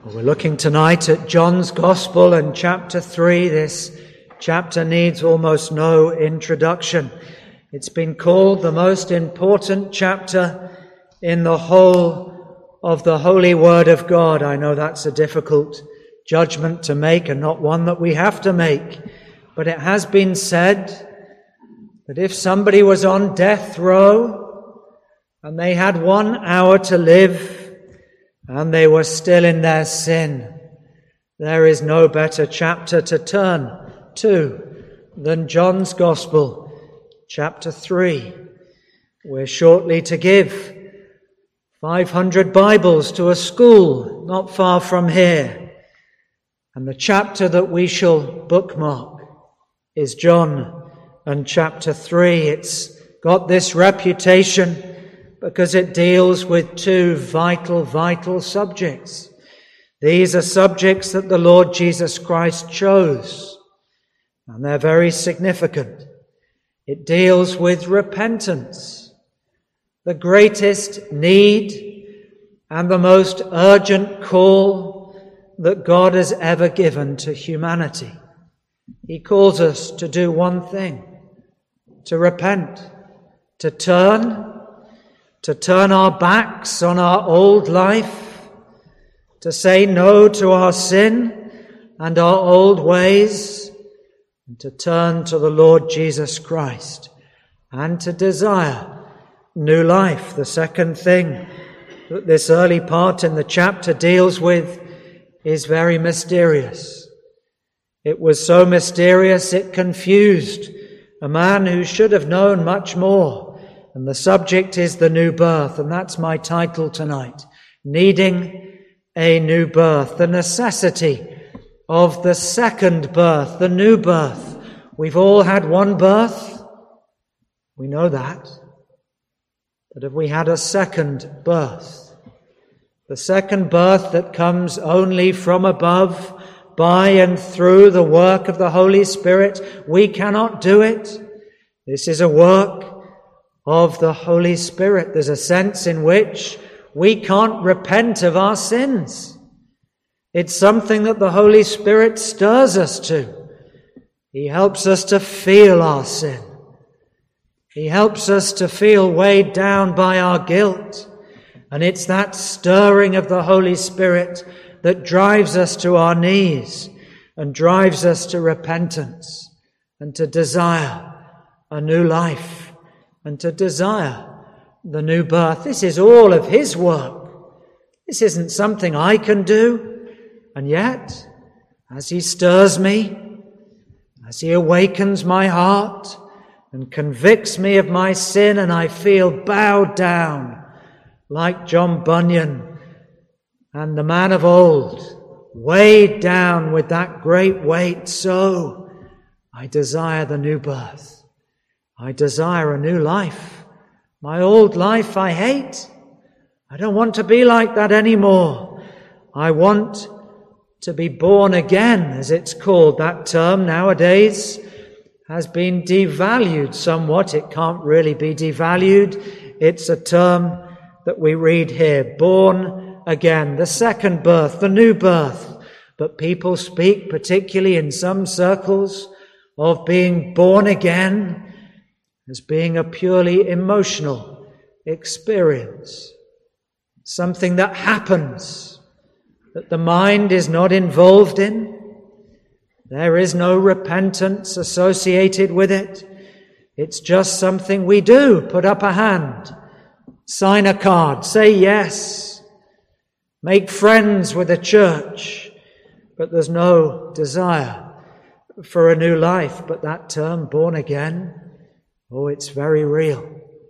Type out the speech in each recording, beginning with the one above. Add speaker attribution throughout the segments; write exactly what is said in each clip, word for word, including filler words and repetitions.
Speaker 1: Well, we're looking tonight at John's Gospel and chapter three. This chapter needs almost no introduction. It's been called the most important chapter in the whole of the Holy Word of God. I know that's a difficult judgment to make and not one that we have to make. But it has been said that if somebody was on death row and they had one hour to live and they were still in their sin, there is no better chapter to turn to than John's Gospel, chapter three. We're shortly to give five hundred Bibles to a school not far from here. And the chapter that we shall bookmark is John and chapter three. It's got this reputation because it deals with two vital, vital subjects. These are subjects that the Lord Jesus Christ chose, and they're very significant. It deals with repentance, the greatest need and the most urgent call that God has ever given to humanity. He calls us to do one thing, to repent, to turn, to turn our backs on our old life, to say no to our sin and our old ways, and to turn to the Lord Jesus Christ, and to desire new life. The second thing that this early part in the chapter deals with is very mysterious. It was so mysterious it confused a man who should have known much more. And the subject is the new birth, and that's my title tonight. Needing a new birth, the necessity of the second birth, the new birth. We've all had one birth, we know that. But have we had a second birth? The second birth that comes only from above, by and through the work of the Holy Spirit. We cannot do it. This is a work of the Holy Spirit. There's a sense in which we can't repent of our sins. It's something that the Holy Spirit stirs us to. He helps us to feel our sin. He helps us to feel weighed down by our guilt. And it's that stirring of the Holy Spirit that drives us to our knees and drives us to repentance and to desire a new life and to desire the new birth. This is all of His work. This isn't something I can do. And yet, as He stirs me, as He awakens my heart and convicts me of my sin, and I feel bowed down like John Bunyan and the man of old, weighed down with that great weight, so I desire the new birth. I desire a new life. My old life I hate. I don't want to be like that anymore. I want to be born again, as it's called. That term nowadays has been devalued somewhat. It can't really be devalued. It's a term that we read here, born again, the second birth, the new birth. But people speak, particularly in some circles, of being born again as being a purely emotional experience, something that happens, that the mind is not involved in. There is no repentance associated with it. It's just something we do, put up a hand, sign a card, say yes, make friends with the church, but there's no desire for a new life. But that term, born again, oh, it's very real.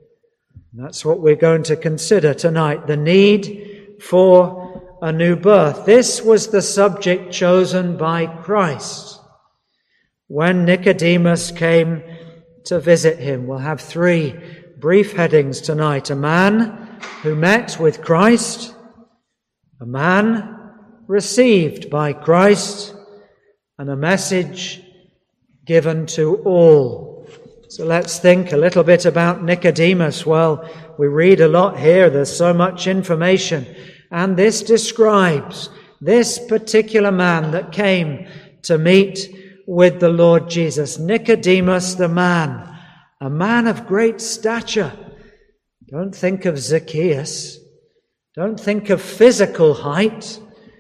Speaker 1: And that's what we're going to consider tonight, the need for a new birth. This was the subject chosen by Christ when Nicodemus came to visit him. We'll have three brief headings tonight. A man who met with Christ, a man received by Christ, and a message given to all. So let's think a little bit about Nicodemus. Well, we read a lot here. There's so much information. And this describes This particular man that came to meet with the Lord Jesus, Nicodemus the man, a man of great stature. Don't think of Zacchaeus. Don't think of physical height.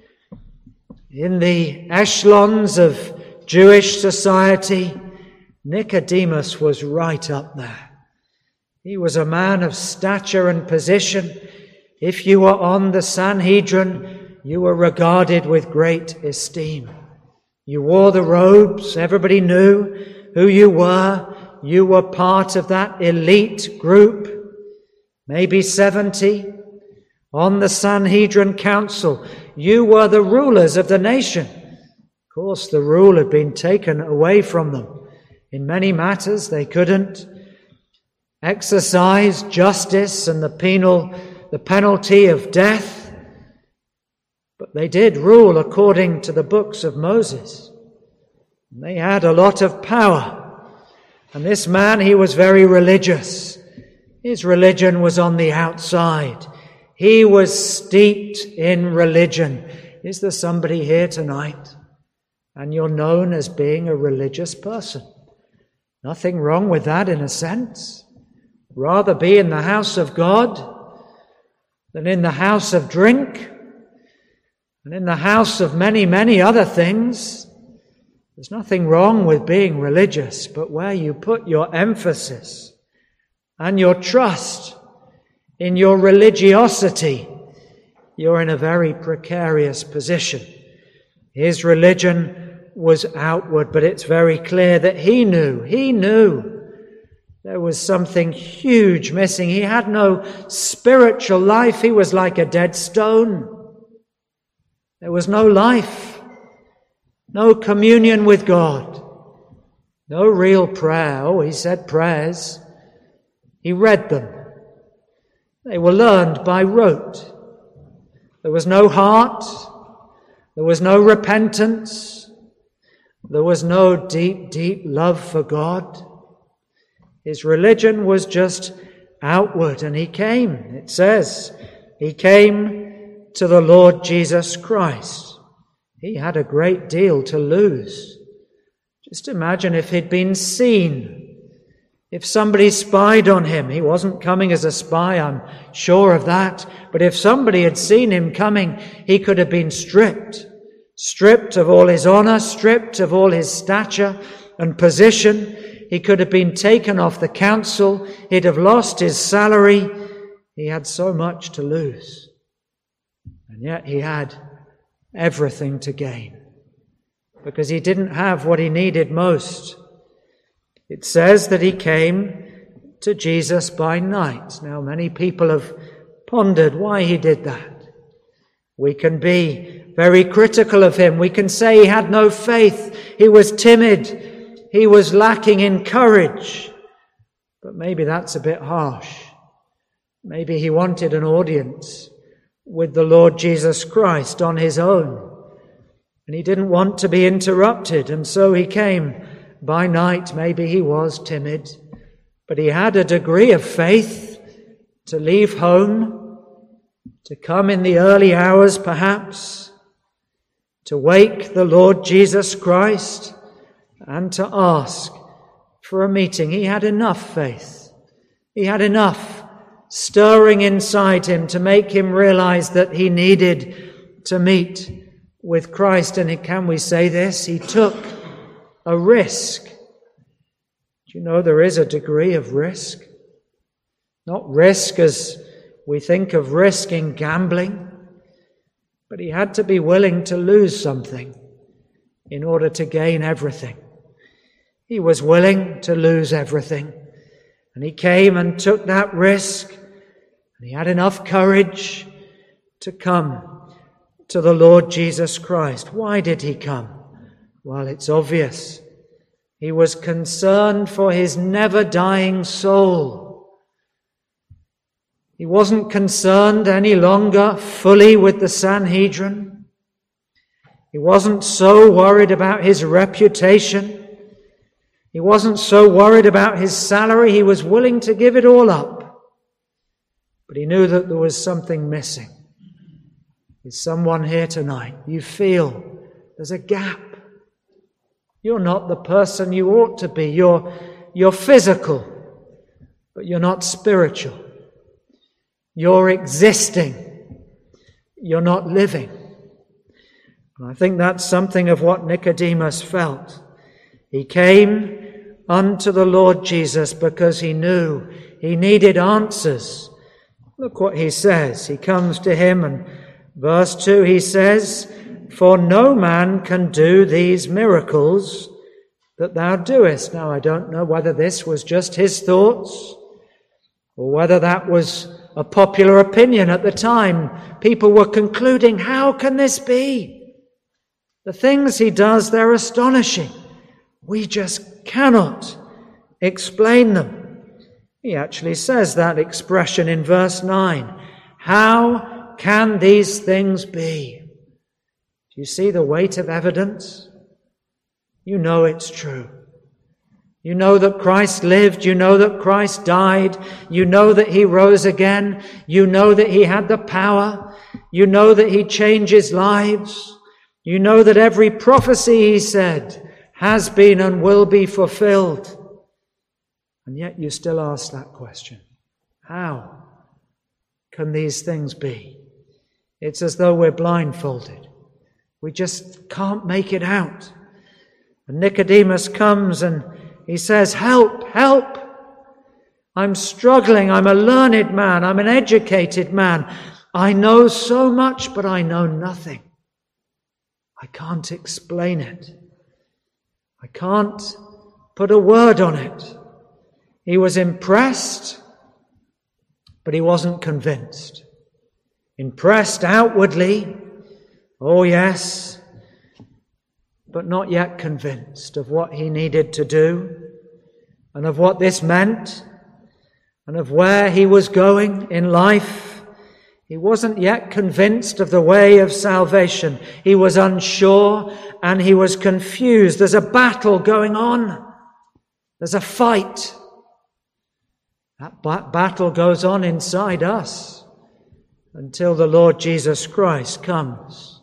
Speaker 1: In the echelons of Jewish society, Nicodemus was right up there. He was a man of stature and position. If you were on the Sanhedrin, you were regarded with great esteem. You wore the robes. Everybody knew who you were. You were part of that elite group, maybe seventy, on the Sanhedrin Council. You were the rulers of the nation. Of course, the rule had been taken away from them. In many matters, they couldn't exercise justice and the penal, the penalty of death. But they did rule according to the books of Moses. They had a lot of power. And this man, he was very religious. His religion was on the outside. He was steeped in religion. Is there somebody here tonight and you're known as being a religious person? Nothing wrong with that in a sense. Rather be in the house of God than in the house of drink and in the house of many, many other things. There's nothing wrong with being religious, but where you put your emphasis and your trust in your religiosity, you're in a very precarious position. His religion was outward, but it's very clear that he knew, he knew there was something huge missing. He had no spiritual life. He was like a dead stone. There was no life, no communion with God, no real prayer. Oh, he said prayers. He read them. They were learned by rote. There was no heart. There was no repentance. There was no deep, deep love for God. His religion was just outward, and he came, it says, he came to the Lord Jesus Christ. He had a great deal to lose. Just imagine if he'd been seen. If somebody spied on him. He wasn't coming as a spy, I'm sure of that. But if somebody had seen him coming, he could have been stripped. Stripped of all his honor, stripped of all his stature and position. He could have been taken off the council. He'd have lost his salary. He had so much to lose. And yet he had everything to gain, because he didn't have what he needed most. It says that he came to Jesus by night. Now, many people have pondered why he did that. We can be very critical of him. We can say he had no faith. He was timid. He was lacking in courage. But maybe that's a bit harsh. Maybe he wanted an audience with the Lord Jesus Christ on his own. And he didn't want to be interrupted, and so he came by night. Maybe he was timid, but he had a degree of faith to leave home, to come in the early hours perhaps, to wake the Lord Jesus Christ and to ask for a meeting. He had enough faith. He had enough stirring inside him to make him realize that he needed to meet with Christ. And can we say this? He took a risk. Do you know there is a degree of risk? Not risk as we think of risk in gambling, but he had to be willing to lose something in order to gain everything. He was willing to lose everything, and he came and took that risk, and he had enough courage to come to the Lord Jesus Christ. Why did he come? Well, it's obvious. He was concerned for his never-dying soul. He wasn't concerned any longer fully with the Sanhedrin. He wasn't so worried about his reputation. He wasn't so worried about his salary. He was willing to give it all up. But he knew that there was something missing. Is someone here tonight? You feel there's a gap. You're not the person you ought to be. You're, you're physical, but you're not spiritual. You're existing. You're not living. And I think that's something of what Nicodemus felt. He came unto the Lord Jesus because he knew he needed answers. Look what he says. He comes to him, and verse two, he says, "For no man can do these miracles that thou doest." Now, I don't know whether this was just his thoughts or whether that was a popular opinion at the time. People were concluding, how can this be? The things he does, they're astonishing. We just cannot explain them. He actually says that expression in verse nine. How can these things be? Do you see the weight of evidence? You know it's true. You know that Christ lived. You know that Christ died. You know that he rose again. You know that he had the power. You know that he changes lives. You know that every prophecy he said has been and will be fulfilled. And yet you still ask that question. How can these things be? It's as though we're blindfolded. We just can't make it out. And Nicodemus comes and he says, help, help. I'm struggling. I'm a learned man. I'm an educated man. I know so much, but I know nothing. I can't explain it. I can't put a word on it. He was impressed, but he wasn't convinced. Impressed outwardly, oh yes, but not yet convinced of what he needed to do and of what this meant and of where he was going in life. He wasn't yet convinced of the way of salvation. He was unsure and he was confused. There's a battle going on. There's a fight. That ba- battle goes on inside us until the Lord Jesus Christ comes.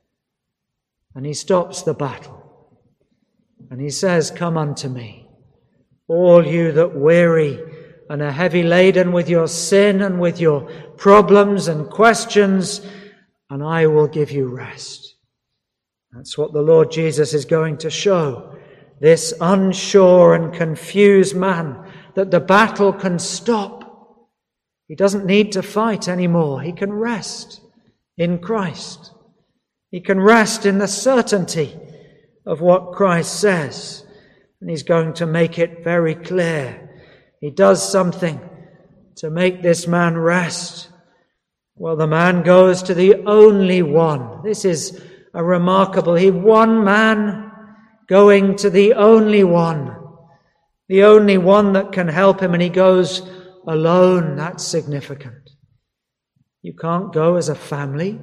Speaker 1: And he stops the battle. And he says, come unto me, all you that weary and are heavy laden with your sin and with your problems and questions, and I will give you rest. That's what the Lord Jesus is going to show this unsure and confused man, that the battle can stop. He doesn't need to fight anymore. He can rest in Christ. He can rest in the certainty of what Christ says. And he's going to make it very clear. He does something to make this man rest. Well, the man goes to the only one. This is a remarkable, he one man going to the only one. The only one that can help him, and he goes alone. That's significant. You can't go as a family.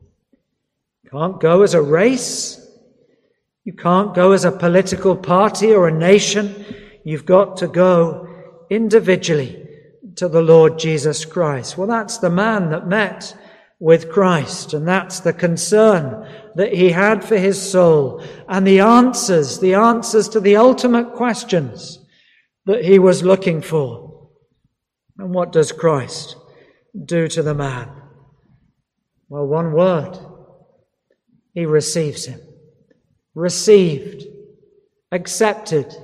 Speaker 1: Can't go as a race. You can't go as a political party or a nation. You've got to go individually to the Lord Jesus Christ. Well, that's the man that met with Christ, and that's the concern that he had for his soul, and the answers, the answers to the ultimate questions that he was looking for. And what does Christ do to the man? Well, one word. He receives him. Received. Accepted.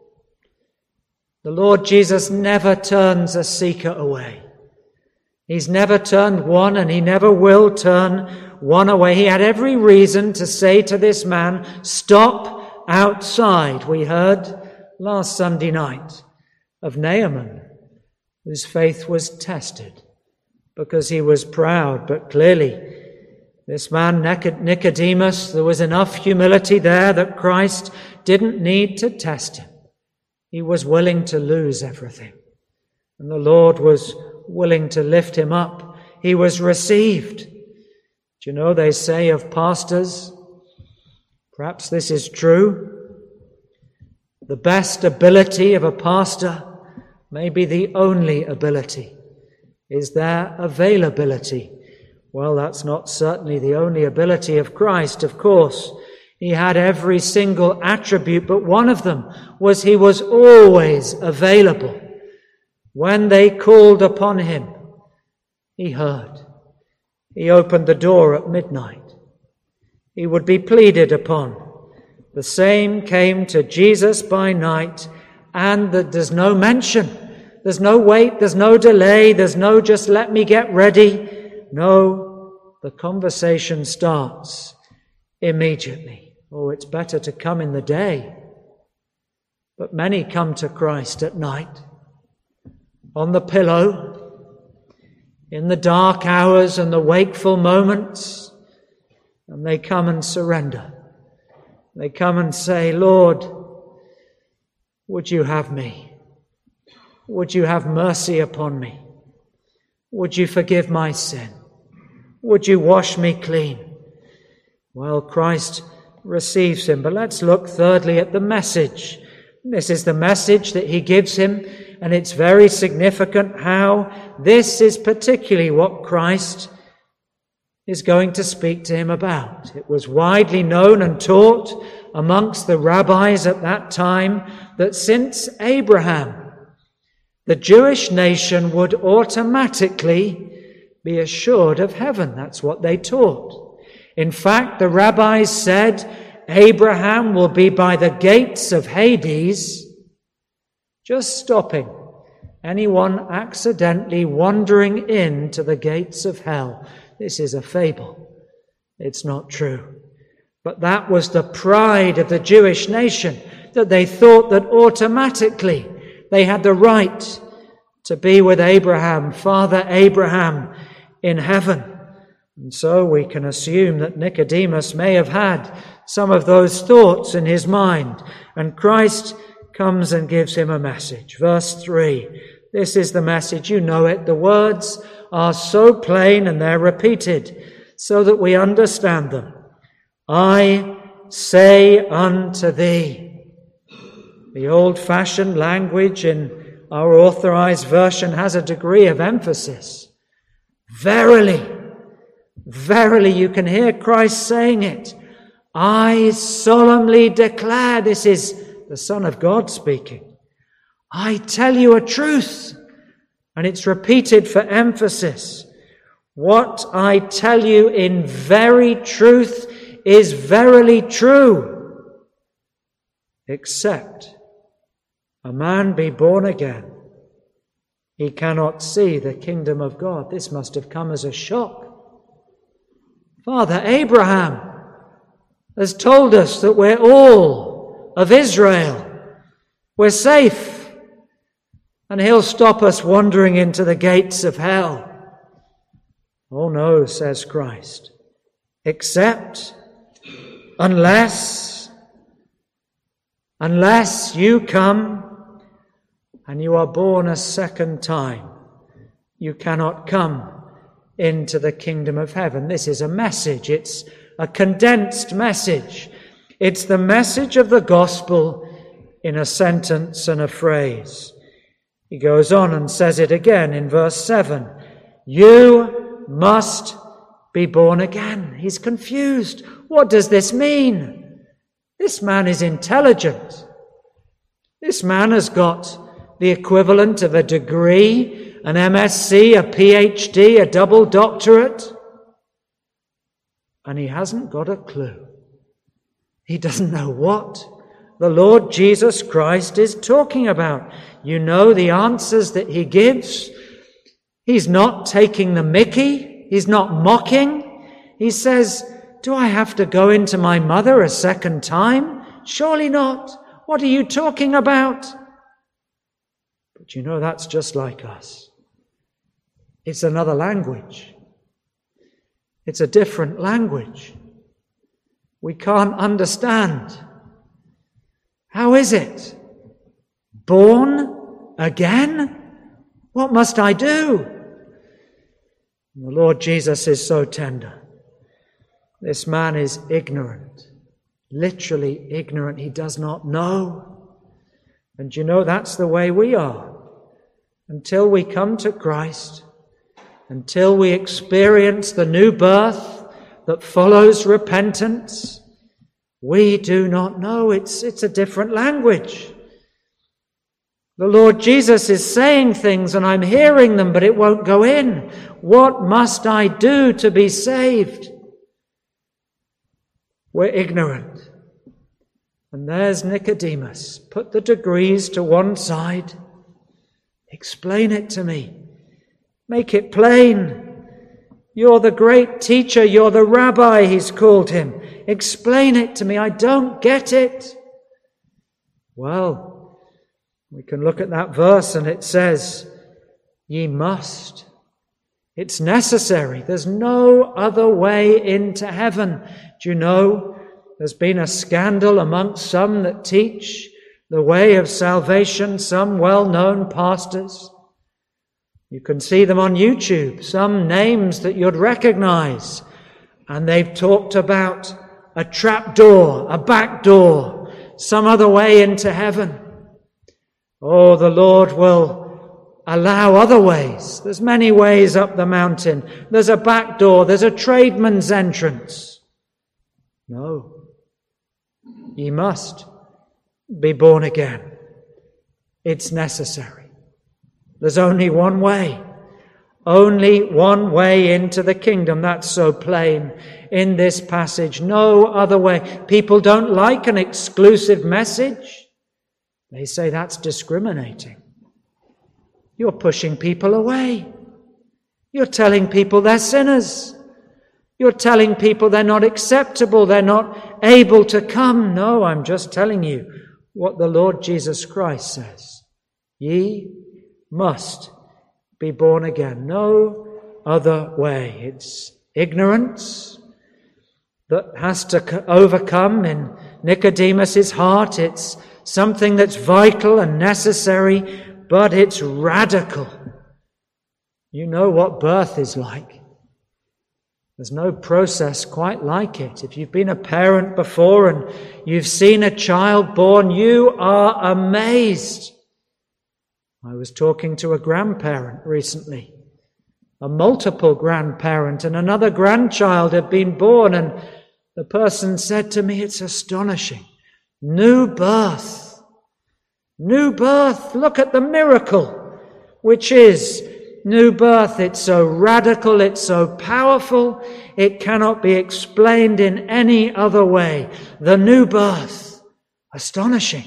Speaker 1: The Lord Jesus never turns a seeker away. He's never turned one, and he never will turn one away. He had every reason to say to this man, stop outside. We heard last Sunday night of Naaman, whose faith was tested because he was proud. But clearly, this man Nicodemus, there was enough humility there that Christ didn't need to test him. He was willing to lose everything. And the Lord was willing to lift him up. He was received. Do you know, they say of pastors, perhaps this is true, the best ability of a pastor, maybe the only ability, is their availability Well, that's not certainly the only ability of Christ, of course. He had every single attribute, but one of them was he was always available. When they called upon him, he heard. He opened the door at midnight. He would be pleaded upon. The same came to Jesus by night, and that there's no mention. There's no wait, there's no delay, there's no just let me get ready. No, the conversation starts immediately. Oh, it's better to come in the day. But many come to Christ at night, on the pillow, in the dark hours and the wakeful moments, and they come and surrender. They come and say, Lord, would you have me? Would you have mercy upon me? Would you forgive my sin? Would you wash me clean? Well, Christ receives him. But let's look thirdly at the message. This is the message that he gives him, and it's very significant how this is particularly what Christ is going to speak to him about. It was widely known and taught amongst the rabbis at that time that since Abraham, the Jewish nation would automatically be assured of heaven. That's what they taught. In fact, the rabbis said Abraham will be by the gates of Hades, just stopping anyone accidentally wandering into the gates of hell. This is a fable. It's not true. But that was the pride of the Jewish nation, that they thought that automatically they had the right to be with Abraham, Father Abraham, in heaven. And so we can assume that Nicodemus may have had some of those thoughts in his mind. And Christ comes and gives him a message. Verse three. This is the message. You know it. The words are so plain and they're repeated so that we understand them. I say unto thee. The old-fashioned language in our authorized version has a degree of emphasis. Verily, verily, you can hear Christ saying it. I solemnly declare, this is the Son of God speaking. I tell you a truth, and it's repeated for emphasis. What I tell you in very truth is verily true, except a man be born again, he cannot see the kingdom of God. This must have come as a shock. Father Abraham has told us that we're all of Israel. We're safe. And he'll stop us wandering into the gates of hell. Oh no, says Christ. Except, unless, unless you come and you are born a second time, you cannot come into the kingdom of heaven. This is a message. It's a condensed message. It's the message of the gospel in a sentence and a phrase. He goes on and says it again in verse seven. You must be born again. He's confused. What does this mean? This man is intelligent. This man has got the equivalent of a degree, an M S c, a P H D, a double doctorate. And he hasn't got a clue. He doesn't know what the Lord Jesus Christ is talking about. You know the answers that he gives. He's not taking the mickey. He's not mocking. He says, do I have to go into my mother a second time? Surely not. What are you talking about? But you know, that's just like us. It's another language. It's a different language. We can't understand. How is it? Born again? What must I do? And the Lord Jesus is so tender. This man is ignorant, literally ignorant. He does not know. And you know, that's the way we are. Until we come to Christ, until we experience the new birth that follows repentance, we do not know. It's, it's a different language. The Lord Jesus is saying things and I'm hearing them, but it won't go in. What must I do to be saved? We're ignorant. And there's Nicodemus. Put the degrees to one side. Explain it to me. Make it plain. You're the great teacher. You're the rabbi, he's called him. Explain it to me. I don't get it. Well, we can look at that verse and it says, ye must. It's necessary. There's no other way into heaven. Do you know, there's been a scandal amongst some that teach the way of salvation, some well-known pastors. You can see them on YouTube, some names that you'd recognize. And they've talked about a trap door, a back door, some other way into heaven. Oh, the Lord will allow other ways. There's many ways up the mountain. There's a back door. There's a tradesman's entrance. No. Ye must be born again. It's necessary. There's only one way. Only one way into the kingdom. That's so plain in this passage. No other way. People don't like an exclusive message. They say that's discriminating. You're pushing people away. You're telling people they're sinners. You're telling people they're not acceptable. They're not able to come. No, I'm just telling you what the Lord Jesus Christ says. Ye must be born again. No other way. It's ignorance that has to overcome in Nicodemus's heart. It's something that's vital and necessary, but it's radical. You know what birth is like. There's no process quite like it. If you've been a parent before and you've seen a child born, you are amazed. I was talking to a grandparent recently, a multiple grandparent, and another grandchild had been born, and the person said to me, it's astonishing. New birth. New birth. Look at the miracle, which is new birth. It's so radical. It's so powerful. It cannot be explained in any other way. The new birth. Astonishing.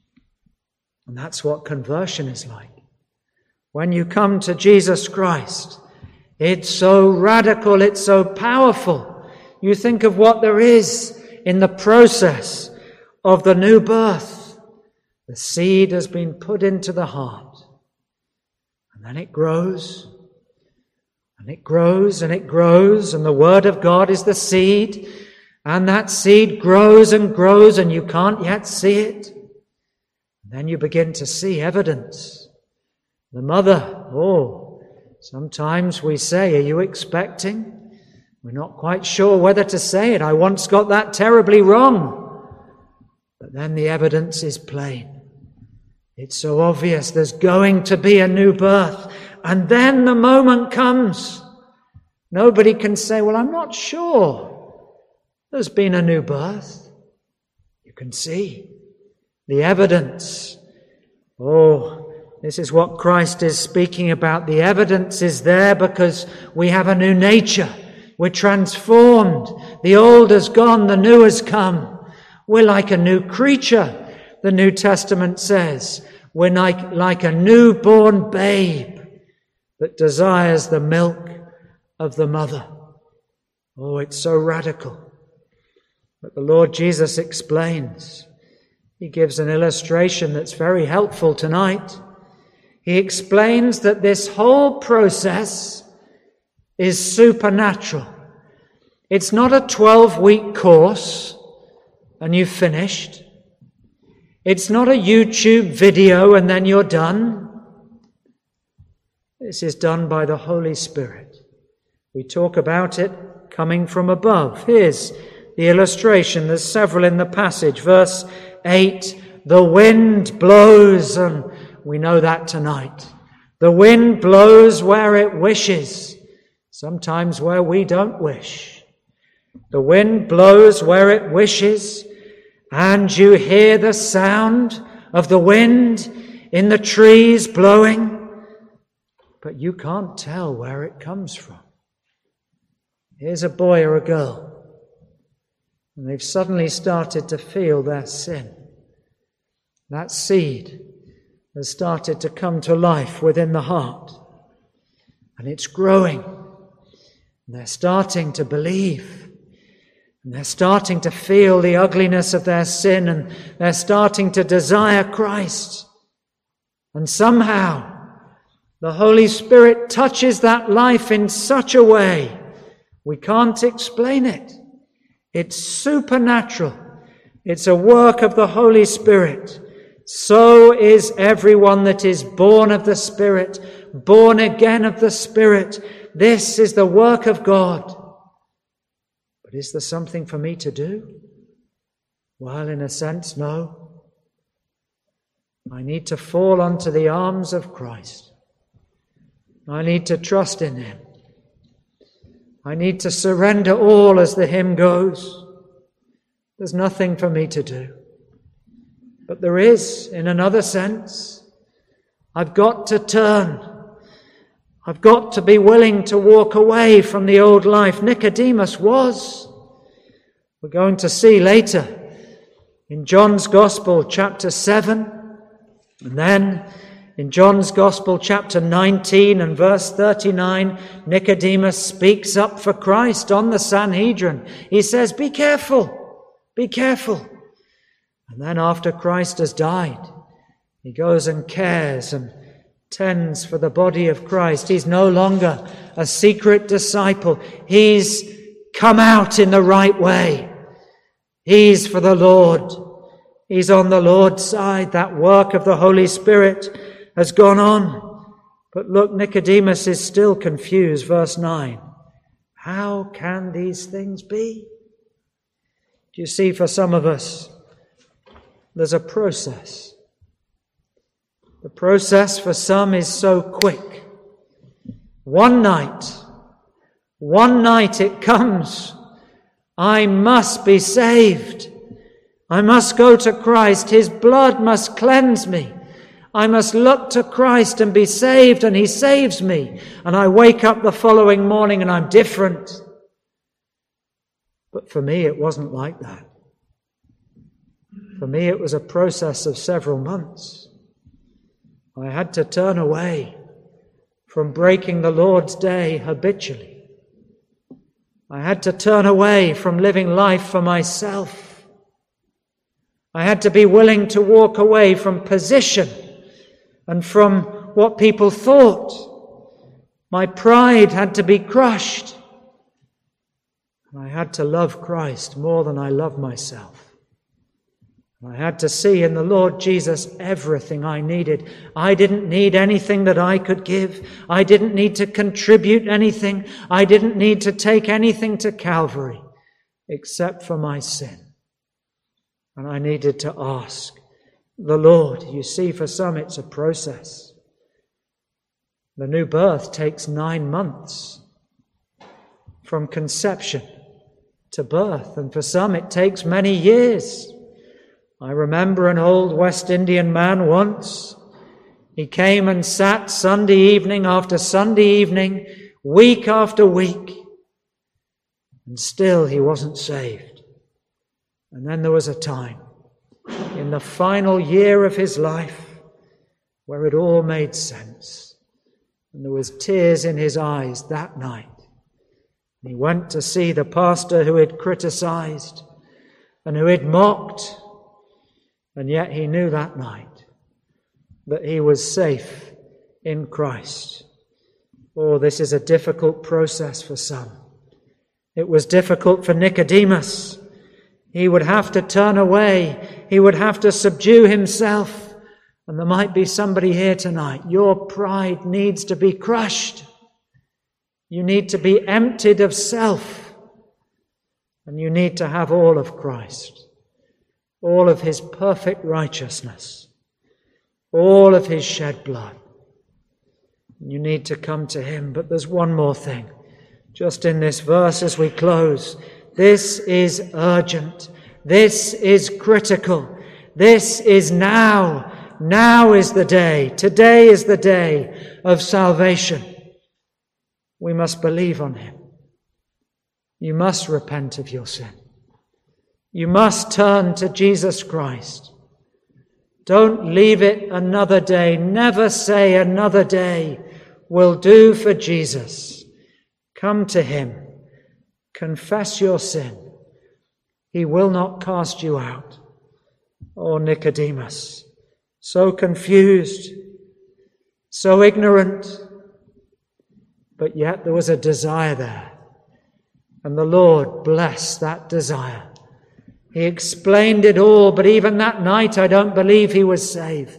Speaker 1: And that's what conversion is like. When you come to Jesus Christ, it's so radical. It's so powerful. You think of what there is in the process of the new birth. The seed has been put into the heart. And then it grows. And it grows and it grows. And the Word of God is the seed. And that seed grows and grows and you can't yet see it. And then you begin to see evidence. The mother, oh, sometimes we say, are you expecting? We're not quite sure whether to say it. I once got that terribly wrong. But then the evidence is plain. It's so obvious there's going to be a new birth. And then the moment comes. Nobody can say, well, I'm not sure. There's been a new birth. You can see the evidence. Oh, this is what Christ is speaking about. The evidence is there because we have a new nature. We're transformed. The old has gone, the new has come. We're like a new creature, the New Testament says. We're like, like a newborn babe that desires the milk of the mother. Oh, it's so radical. But the Lord Jesus explains. He gives an illustration that's very helpful tonight. He explains that this whole process is supernatural. It's not a twelve-week course and you've finished. It's not a YouTube video and then you're done. This is done by the Holy Spirit. We talk about it coming from above. Here's the illustration. There's several in the passage. Verse eight, the wind blows, and we know that tonight. The wind blows where it wishes. sometimes where we don't wish. The wind blows where it wishes, and you hear the sound of the wind in the trees blowing, but you can't tell where it comes from. Here's a boy or a girl, and they've suddenly started to feel their sin. That seed has started to come to life within the heart, and it's growing. And they're starting to believe, and they're starting to feel the ugliness of their sin, and they're starting to desire Christ. And somehow the Holy Spirit touches that life in such a way we can't explain it. It's supernatural. It's a work of the Holy Spirit. So is everyone that is born of the Spirit, born again of the Spirit. This is the work of God. But is there something for me to do? Well, in a sense, no. I need to fall onto the arms of Christ. I need to trust in Him. I need to surrender all, as the hymn goes. There's nothing for me to do. But there is, in another sense. I've got to turn. I've got to be willing to walk away from the old life. Nicodemus was. We're going to see later in John's Gospel, chapter seven, and then in John's Gospel, chapter nineteen and verse thirty-nine, Nicodemus speaks up for Christ on the Sanhedrin. He says, be careful, be careful. And then after Christ has died, he goes and cares and tends for the body of Christ. He's no longer a secret disciple. He's come out in the right way. He's for the Lord. He's on the Lord's side. That work of the Holy Spirit has gone on. But look, Nicodemus is still confused. Verse nine. How can these things be? Do you see, for some of us, there's a process. The process for some is so quick. One night, one night it comes. I must be saved. I must go to Christ. His blood must cleanse me. I must look to Christ and be saved, and He saves me. And I wake up the following morning and I'm different. But for me, it wasn't like that. For me, it was a process of several months. I had to turn away from breaking the Lord's day habitually. I had to turn away from living life for myself. I had to be willing to walk away from position and from what people thought. My pride had to be crushed. I had to love Christ more than I love myself. I had to see in the Lord Jesus everything I needed. I didn't need anything that I could give. I didn't need to contribute anything. I didn't need to take anything to Calvary except for my sin. And I needed to ask the Lord. You see, for some it's a process. The new birth takes nine months from conception to birth, and for some it takes many years. I remember an old West Indian man once. He came and sat Sunday evening after Sunday evening, week after week, and still he wasn't saved. And then there was a time in the final year of his life where it all made sense. And there was tears in his eyes that night. And he went to see the pastor who had criticized and who had mocked. And yet he knew that night that he was safe in Christ. Oh, this is a difficult process for some. It was difficult for Nicodemus. He would have to turn away. He would have to subdue himself. And there might be somebody here tonight. Your pride needs to be crushed. You need to be emptied of self. And you need to have all of Christ. All of His perfect righteousness, all of His shed blood. You need to come to Him. But there's one more thing. just in this verse as we close. This is urgent. This is critical. This is now. Now is the day. Today is the day of salvation. We must believe on him. You must repent of your sin. You must turn to Jesus Christ. Don't leave it another day. Never say another day will do for Jesus. Come to him. Confess your sin. He will not cast you out. Oh, Nicodemus, so confused, so ignorant, but yet there was a desire there. And the Lord blessed that desire. He explained it all, but even that night I don't believe he was saved.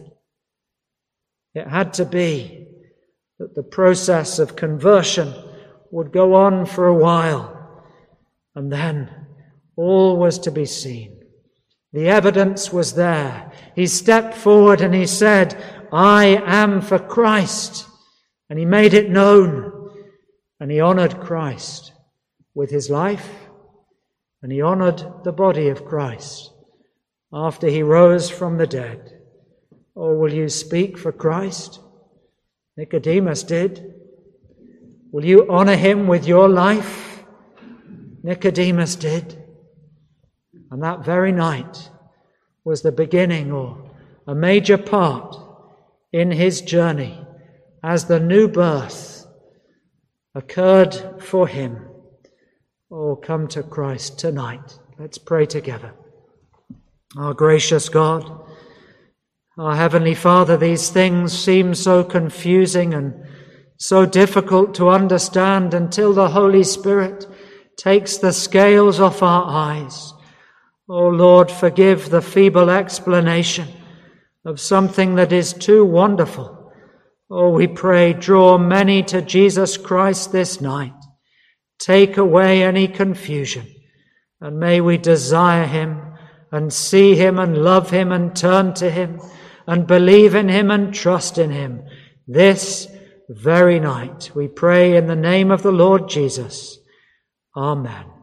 Speaker 1: It had to be that the process of conversion would go on for a while, and then all was to be seen. The evidence was there. He stepped forward and he said, I am for Christ. And he made it known. And he honored Christ with his life. And he honored the body of Christ after he rose from the dead. Oh, will you speak for Christ? Nicodemus did. Will you honor him with your life? Nicodemus did. And that very night was the beginning or a major part in his journey as the new birth occurred for him. Oh, come to Christ tonight. Let's pray together. Our gracious God, our Heavenly Father, these things seem so confusing and so difficult to understand until the Holy Spirit takes the scales off our eyes. Oh Lord, forgive the feeble explanation of something that is too wonderful. Oh, we pray, draw many to Jesus Christ this night. Take away any confusion, and may we desire him and see him and love him and turn to him and believe in him and trust in him this very night. We pray in the name of the Lord Jesus. Amen.